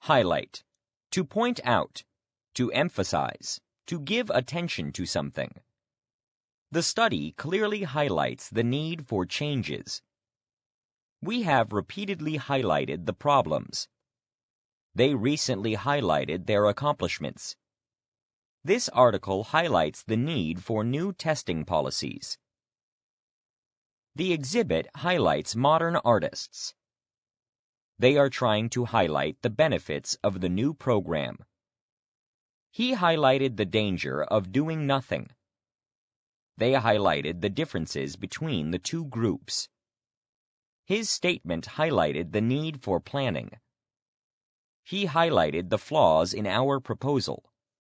Highlight. To point out. To emphasize. To give attention to something. The study clearly highlights the need for changes. We have repeatedly highlighted the problems. They recently highlighted their accomplishments. This article highlights the need for new testing policies. The exhibit highlights modern artists. They are trying to highlight the benefits of the new program. He highlighted the danger of doing nothing. They highlighted the differences between the two groups. His statement highlighted the need for planning. He highlighted the flaws in our proposal.